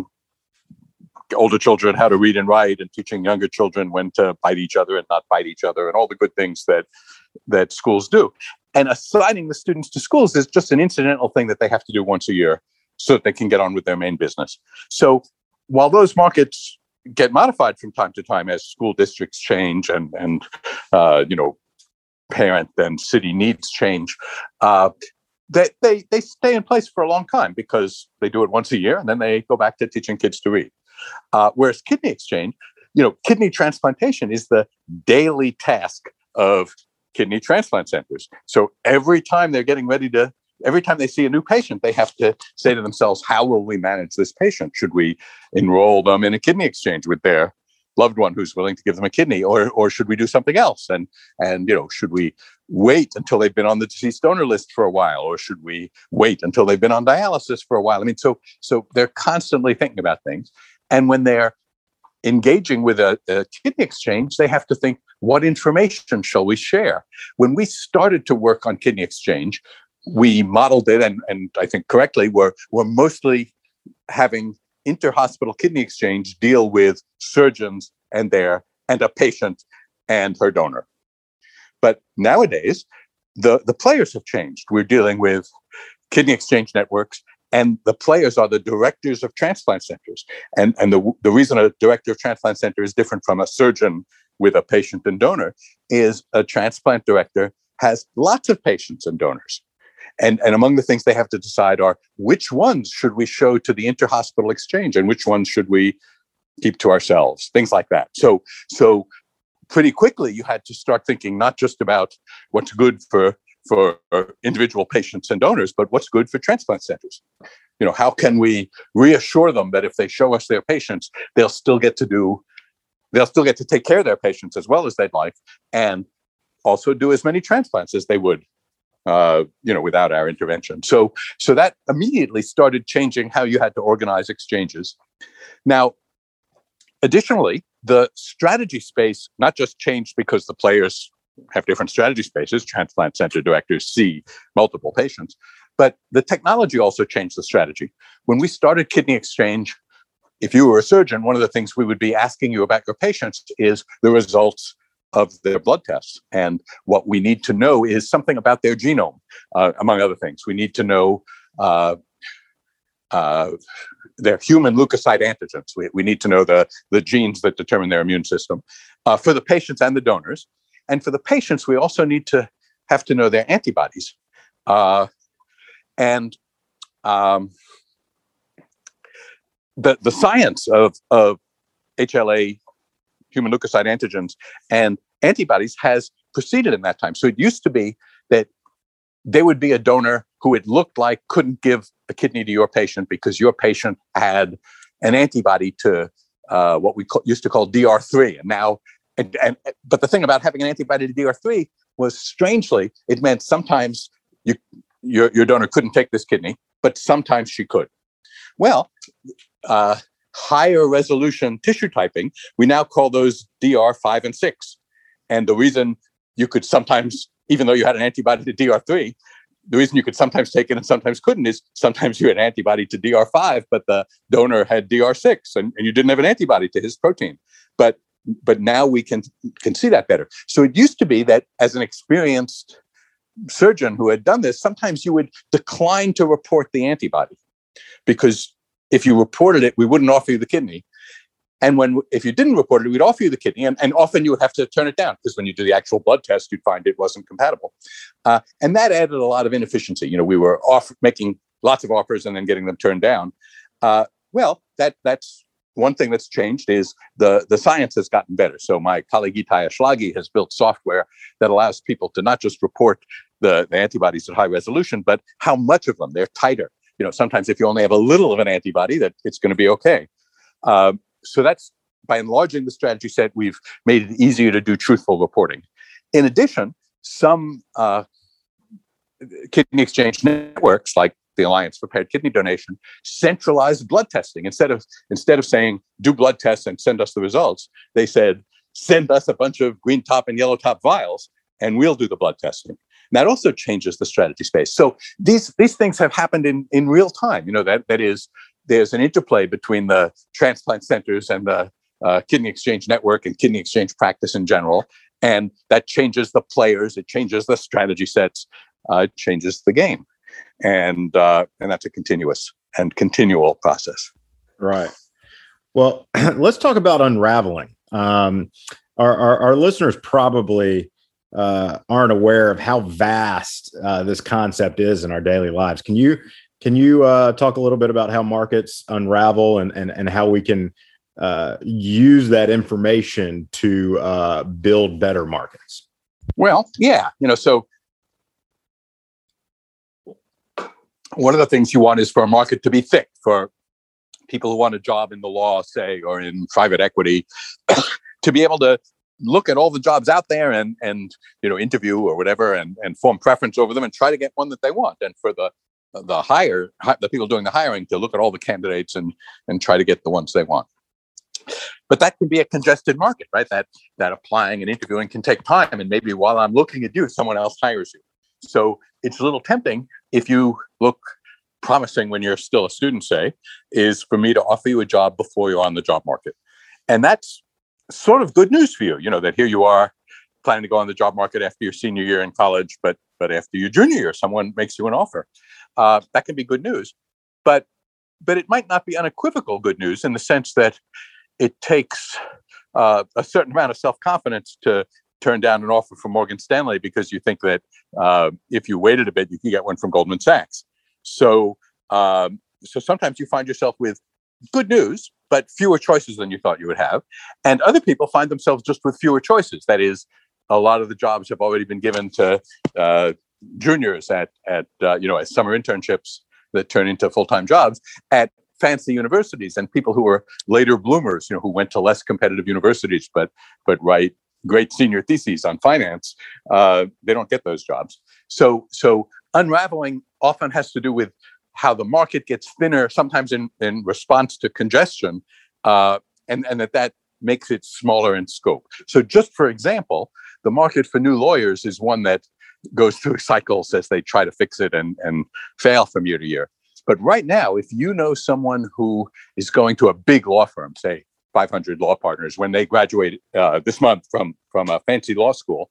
older children how to read and write and teaching younger children when to bite each other and not bite each other and all the good things that that schools do. And assigning the students to schools is just an incidental thing that they have to do once a year so that they can get on with their main business. So while those markets get modified from time to time as school districts change and, and uh, you know, parent and city needs change, uh, they, they, they stay in place for a long time because they do it once a year and then they go back to teaching kids to read. Uh, whereas kidney exchange, you know, kidney transplantation is the daily task of kidney transplant centers. So every time they're getting ready to, every time they see a new patient, they have to say to themselves, how will we manage this patient? Should we enroll them in a kidney exchange with their loved one who's willing to give them a kidney, or or should we do something else? And and you know, should we wait until they've been on the deceased donor list for a while, or should we wait until they've been on dialysis for a while? I mean, so so they're constantly thinking about things, and when they're engaging with a, a kidney exchange, they have to think, what information shall we share? When we started to work on kidney exchange, we modeled it, and and I think correctly, we're we're mostly having inter-hospital kidney exchange deal with surgeons and their and a patient and her donor. But nowadays, the, the players have changed. We're dealing with kidney exchange networks, and the players are the directors of transplant centers. And, and the, the reason a director of transplant center is different from a surgeon with a patient and donor is a transplant director has lots of patients and donors. And, and among the things they have to decide are which ones should we show to the inter-hospital exchange and which ones should we keep to ourselves, things like that. So, so pretty quickly, you had to start thinking not just about what's good for, for individual patients and donors, but what's good for transplant centers. You know, how can we reassure them that if they show us their patients, they'll still get to do, they'll still get to take care of their patients as well as they'd like, and also do as many transplants as they would Uh, you know, without our intervention. So, so that immediately started changing how you had to organize exchanges. Now, additionally, the strategy space not just changed because the players have different strategy spaces, transplant center directors see multiple patients, but the technology also changed the strategy. When we started kidney exchange, if you were a surgeon, one of the things we would be asking you about your patients is the results of their blood tests. And what we need to know is something about their genome, uh, among other things. We need to know uh, uh, their human leukocyte antigens. We, we need to know the, the genes that determine their immune system uh, for the patients and the donors. And for the patients, we also need to have to know their antibodies. Uh, and um, the, the science of, of H L A, human leukocyte antigens, and antibodies has proceeded in that time. So it used to be that there would be a donor who it looked like couldn't give a kidney to your patient because your patient had an antibody to uh, what we call, used to call D R three. And now, and, and but the thing about having an antibody to D R three was, strangely, it meant sometimes you, your, your donor couldn't take this kidney, but sometimes she could. Well, uh, higher resolution tissue typing, we now call those D R five and six. And the reason you could sometimes, even though you had an antibody to D R three, the reason you could sometimes take it and sometimes couldn't is sometimes you had an antibody to D R five, but the donor had D R six and, and you didn't have an antibody to his protein. But but now we can, can see that better. So it used to be that as an experienced surgeon who had done this, sometimes you would decline to report the antibody because if you reported it, we wouldn't offer you the kidney. And when if you didn't report it, we'd offer you the kidney. And, and often you would have to turn it down because when you do the actual blood test, you'd find it wasn't compatible. Uh, and that added a lot of inefficiency. You know, we were off making lots of offers and then getting them turned down. Uh, well, that that's one thing that's changed is the, the science has gotten better. So my colleague Itai Ashlagi has built software that allows people to not just report the, the antibodies at high resolution, but how much of them. They're tighter. You know, sometimes if you only have a little of an antibody, that it's going to be okay. Um, so that's, by enlarging the strategy set, we've made it easier to do truthful reporting. In addition, some uh, kidney exchange networks, like the Alliance for Paired Kidney Donation, centralized blood testing. Instead of instead of saying, do blood tests and send us the results, they said, send us a bunch of green top and yellow top vials, and we'll do the blood testing. And that also changes the strategy space. So these these things have happened in, in real time. You know, that that is, there's an interplay between the transplant centers and the uh, kidney exchange network and kidney exchange practice in general. And that changes the players, it changes the strategy sets, uh, it changes the game. And uh, and that's a continuous and continual process. Right. Well, let's talk about unraveling. Um, our, our, our listeners probably uh, aren't aware of how vast uh, this concept is in our daily lives. Can you can you uh, talk a little bit about how markets unravel and and, and how we can uh, use that information to uh, build better markets? Well, yeah, you know, so one of the things you want is for a market to be thick, for people who want a job in the law, say, or in private equity, to be able to look at all the jobs out there and, and you know, interview or whatever and, and form preference over them and try to get one that they want. And for the the hire, the people doing the hiring to look at all the candidates and, and try to get the ones they want. But that can be a congested market, right? That that applying and interviewing can take time. And maybe while I'm looking at you, someone else hires you. So it's a little tempting, if you look promising when you're still a student, say, is for me to offer you a job before you're on the job market. And that's sort of good news for you, you know, that here you are planning to go on the job market after your senior year in college, but but after your junior year, someone makes you an offer. Uh, that can be good news. But but it might not be unequivocal good news in the sense that it takes uh, a certain amount of self-confidence to turn down an offer from Morgan Stanley because you think that uh, if you waited a bit, you can get one from Goldman Sachs. So, um, so sometimes you find yourself with good news, but fewer choices than you thought you would have. And other people find themselves just with fewer choices. That is, a lot of the jobs have already been given to uh, juniors at, at uh, you know, as summer internships that turn into full-time jobs at fancy universities, and people who are later bloomers, you know, who went to less competitive universities, but but write great senior theses on finance, uh, they don't get those jobs. So so unraveling often has to do with how the market gets thinner, sometimes in, in response to congestion, uh, and, and that that makes it smaller in scope. So just for example, the market for new lawyers is one that goes through cycles as they try to fix it and, and fail from year to year. But right now, if you know someone who is going to a big law firm, say five hundred law partners, when they graduate uh, this month from, from a fancy law school,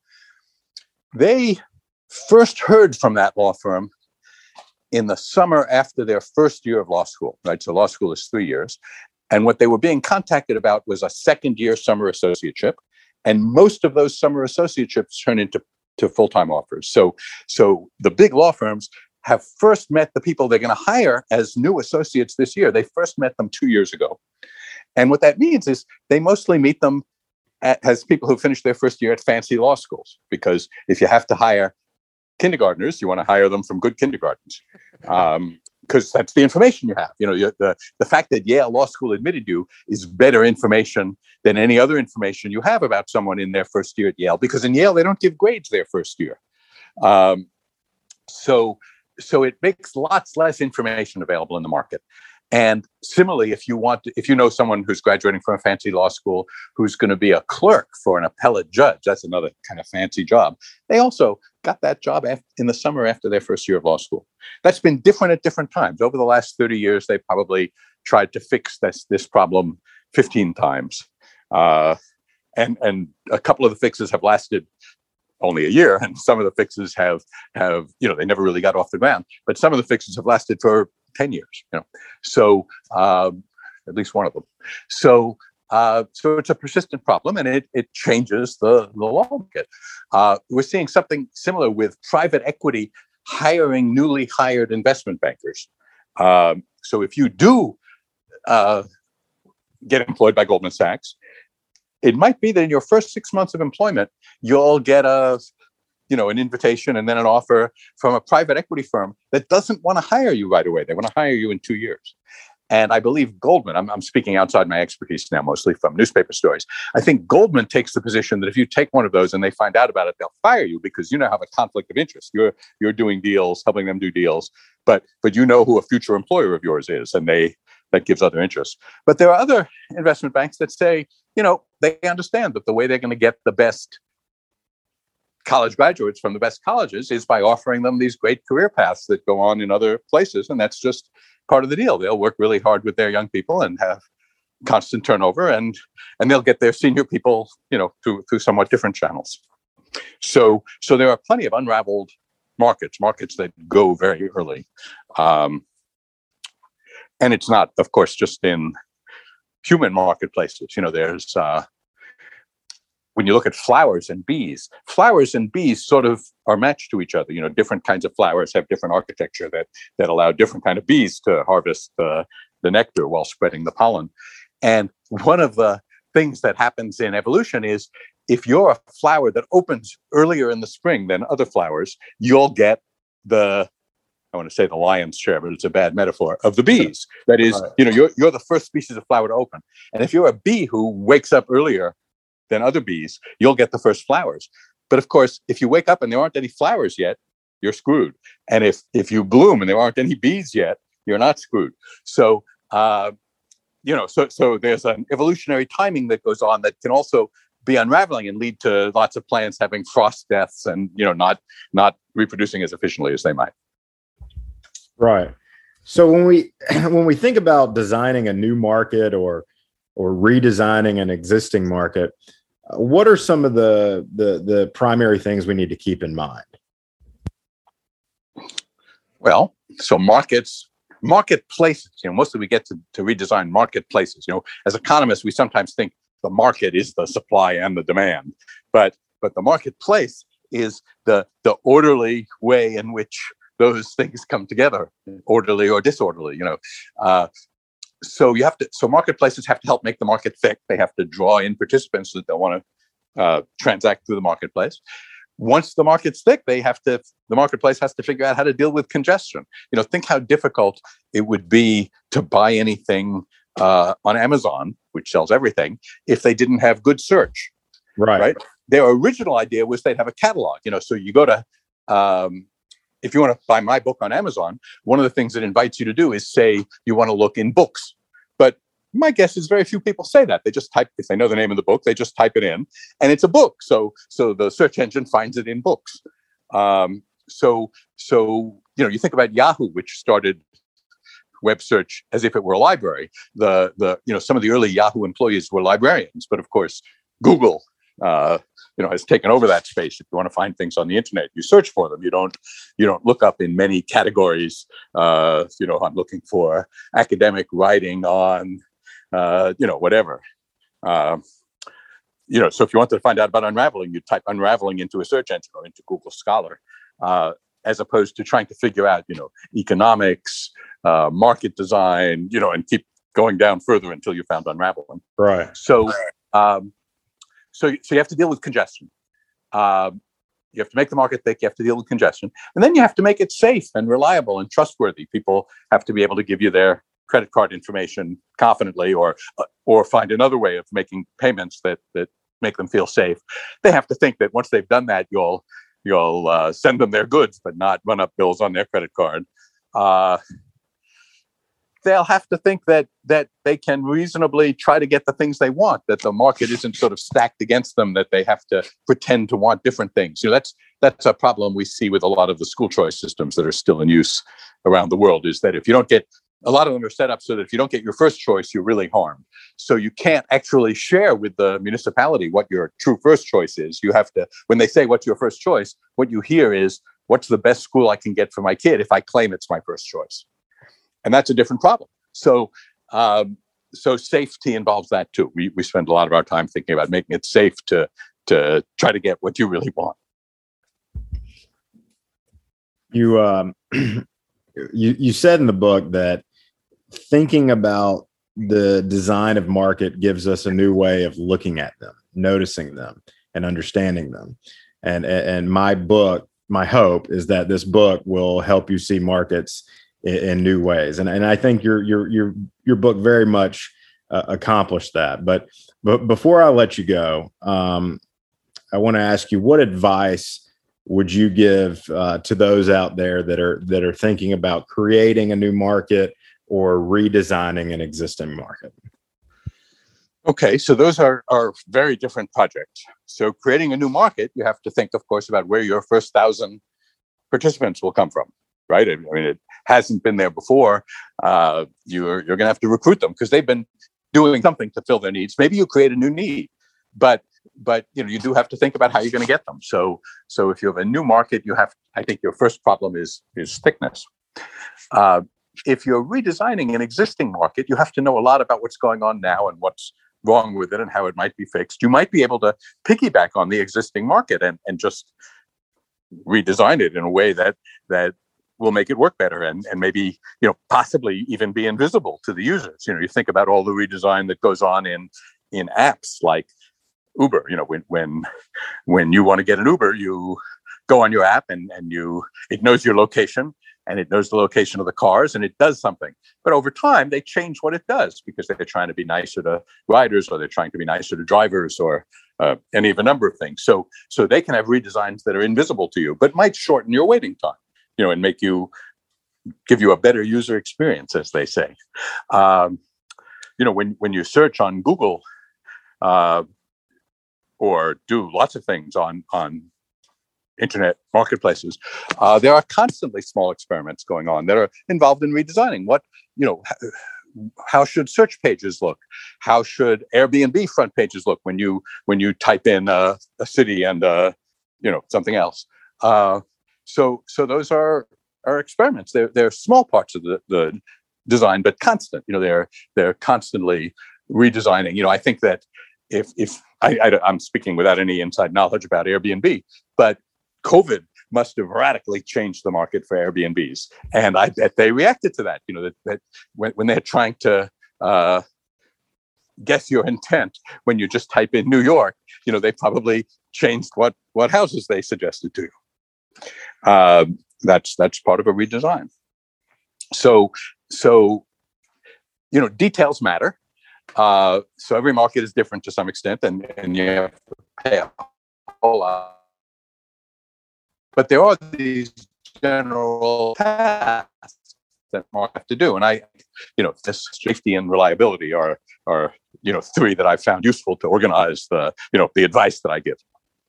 they first heard from that law firm in the summer after their first year of law school, right? So law school is three years. And what they were being contacted about was a second year summer associateship. And most of those summer associateships turn into to full-time offers. So, so the big law firms have first met the people they're going to hire as new associates this year. They first met them two years ago. And what that means is they mostly meet them at, as people who finished their first year at fancy law schools, because if you have to hire kindergartners, you want to hire them from good kindergartens, um, because that's the information you have. You know, you, the, the fact that Yale Law School admitted you is better information than any other information you have about someone in their first year at Yale, because in Yale, they don't give grades their first year. Um, so So it makes lots less information available in the market. And similarly, if you want to, if you know someone who's graduating from a fancy law school who's going to be a clerk for an appellate judge, that's another kind of fancy job. They also got that job after, in the summer after their first year of law school. That's been different at different times. Over the last thirty years, they probably tried to fix this, this problem fifteen times. Uh, and, and a couple of the fixes have lasted only a year, and some of the fixes have have you know they never really got off the ground. But some of the fixes have lasted for ten years. You know, so um, at least one of them. So uh, so it's a persistent problem, and it it changes the the law market. Uh, we're seeing something similar with private equity hiring newly hired investment bankers. Um, so if you do uh, get employed by Goldman Sachs, it might be that in your first six months of employment, you'll get a, you know, an invitation and then an offer from a private equity firm that doesn't want to hire you right away. They want to hire you in two years. And I believe Goldman, I'm, I'm speaking outside my expertise now, mostly from newspaper stories. I think Goldman takes the position that if you take one of those and they find out about it, they'll fire you because you now have a conflict of interest. You're you're doing deals, helping them do deals, but but you know who a future employer of yours is, and they that gives other interest. But there are other investment banks that say, you know, they understand that the way they're going to get the best college graduates from the best colleges is by offering them these great career paths that go on in other places. And that's just part of the deal. They'll work really hard with their young people and have constant turnover, and and they'll get their senior people, you know, through through somewhat different channels. So so there are plenty of unraveled markets, markets that go very early. Um, and it's not, of course, just in human marketplaces. You know, there's uh, when you look at flowers and bees, flowers and bees sort of are matched to each other. You know, different kinds of flowers have different architecture that that allow different kind of bees to harvest the, the nectar while spreading the pollen. And one of the things that happens in evolution is if you're a flower that opens earlier in the spring than other flowers, you'll get the, I want to say the lion's share, but it's a bad metaphor, of the bees. That is, right. you know, you're, you're the first species of flower to open. And if you're a bee who wakes up earlier than other bees, you'll get the first flowers. But of course, if you wake up and there aren't any flowers yet, you're screwed. And if if you bloom and there aren't any bees yet, you're not screwed. So, uh, you know, so so there's an evolutionary timing that goes on that can also be unraveling and lead to lots of plants having frost deaths and, you know, not not reproducing as efficiently as they might. Right. So when we when we think about designing a new market or or redesigning an existing market, what are some of the, the the primary things we need to keep in mind? Well, so markets, marketplaces, you know, mostly we get to, to redesign marketplaces. You know, as economists, we sometimes think the market is the supply and the demand, but but the marketplace is the the orderly way in which those things come together, orderly or disorderly, you know. Uh, So you have to. So marketplaces have to help make the market thick. They have to draw in participants that they want to uh, transact through the marketplace. Once the market's thick, they have to. The marketplace has to figure out how to deal with congestion. You know, think how difficult it would be to buy anything uh, on Amazon, which sells everything, if they didn't have good search. Right. Right. Their original idea was they'd have a catalog. You know, so you go to. Um, If you want to buy my book on Amazon, one of the things it invites you to do is say you want to look in books. But my guess is very few people say that. They just type, if they know the name of the book, they just type it in and it's a book. So so the search engine finds it in books. Um, so, so you know, you think about Yahoo, which started web search as if it were a library. The, the you know, some of the early Yahoo employees were librarians. But of course, Google uh, you know, has taken over that space. If you want to find things on the internet, you search for them. You don't, you don't look up in many categories. Uh, you know, I'm looking for academic writing on, uh, you know, whatever. Uh, you know, so if you wanted to find out about unraveling, you type unraveling into a search engine or into Google Scholar, uh, as opposed to trying to figure out, you know, economics, uh, market design, you know, and keep going down further until you found unraveling. Right. So. Um, So, so you have to deal with congestion. Um, you have to make the market thick. You have to deal with congestion, and then you have to make it safe and reliable and trustworthy. People have to be able to give you their credit card information confidently, or uh, or find another way of making payments that that make them feel safe. They have to think that once they've done that, you'll you'll uh, send them their goods, but not run up bills on their credit card. Uh, they'll have to think that that they can reasonably try to get the things they want, that the market isn't sort of stacked against them, that they have to pretend to want different things. You know, that's that's a problem we see with a lot of the school choice systems that are still in use around the world, is that if you don't get, a lot of them are set up so that if you don't get your first choice, you're really harmed. So you can't actually share with the municipality what your true first choice is. You have to, when they say, what's your first choice? What you hear is, what's the best school I can get for my kid if I claim it's my first choice? And that's a different problem. So, um, so safety involves that too. We we spend a lot of our time thinking about making it safe to to try to get what you really want. You um, you you said in the book that thinking about the design of market gives us a new way of looking at them, noticing them, and understanding them. And and my book, my hope is that this book will help you see markets in, in new ways. And and I think your your your your book very much uh, accomplished that. But but before I let you go, um, I want to ask you, what advice would you give uh, to those out there that are that are thinking about creating a new market or redesigning an existing market? Okay, so those are, are very different projects. So creating a new market, you have to think, of course, about where your first thousand participants will come from, right? I mean, it hasn't been there before. Uh, you're you're going to have to recruit them because they've been doing something to fill their needs. Maybe you create a new need, but but you know you do have to think about how you're going to get them. So so if you have a new market, you have. I think your first problem is is thickness. Uh, if you're redesigning an existing market, you have to know a lot about what's going on now and what's wrong with it and how it might be fixed, you might be able to piggyback on the existing market and, and just redesign it in a way that that will make it work better and, and maybe, you know, possibly even be invisible to the users. You know, you think about all the redesign that goes on in in apps like Uber. You know, when when when you want to get an Uber, you go on your app and, and you it knows your location and it knows the location of the cars and it does something. But over time, they change what it does because they're trying to be nicer to riders or they're trying to be nicer to drivers or uh, any of a number of things. So so they can have redesigns that are invisible to you, but might shorten your waiting time, you know, and make you give you a better user experience, as they say. Um, you know, when when you search on Google uh, or do lots of things on on internet marketplaces, uh, there are constantly small experiments going on that are involved in redesigning. What, you know, how should search pages look? How should Airbnb front pages look when you when you type in uh, a city and uh, you know, something else? Uh, so so those are are experiments. They're they're small parts of the, the design, but constant. You know, they're they're constantly redesigning. You know, I think that if if I, I I'm speaking without any inside knowledge about Airbnb, but COVID must have radically changed the market for Airbnbs, and I bet they reacted to that. You know, that, that when, when they're trying to uh, guess your intent when you just type in New York, you know, they probably changed what what houses they suggested to you. Uh, that's that's part of a redesign. So so you know, details matter. Uh, so every market is different to some extent, and and you have to pay a whole lot. But there are these general tasks that markets have to do, and I, you know, this safety and reliability are are you know three that I've found useful to organize the you know the advice that I give.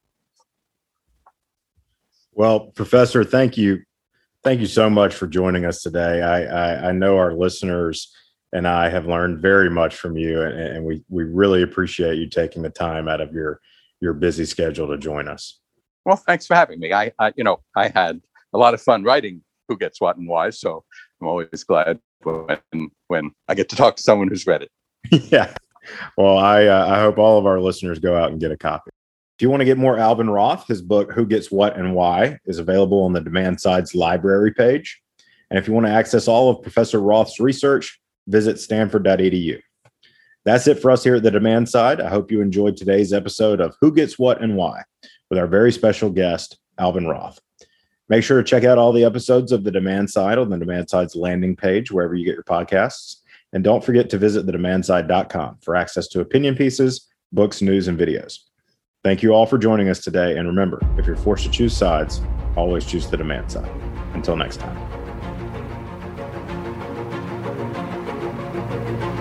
Well, Professor, thank you, thank you so much for joining us today. I I, I know our listeners and I have learned very much from you, and, and we we really appreciate you taking the time out of your your busy schedule to join us. Well, thanks for having me. I, I, you know, I had a lot of fun writing Who Gets What and Why, so I'm always glad when when I get to talk to someone who's read it. Yeah. Well, I uh, I hope all of our listeners go out and get a copy. If you want to get more Alvin Roth, his book Who Gets What and Why is available on the Demand Side's library page. And if you want to access all of Professor Roth's research, visit stanford dot e d u. That's it for us here at the Demand Side. I hope you enjoyed today's episode of Who Gets What and Why with our very special guest, Alvin Roth. Make sure to check out all the episodes of The Demand Side on the Demand Side's landing page, wherever you get your podcasts. And don't forget to visit the demand side dot com for access to opinion pieces, books, news, and videos. Thank you all for joining us today. And remember, if you're forced to choose sides, always choose the demand side. Until next time.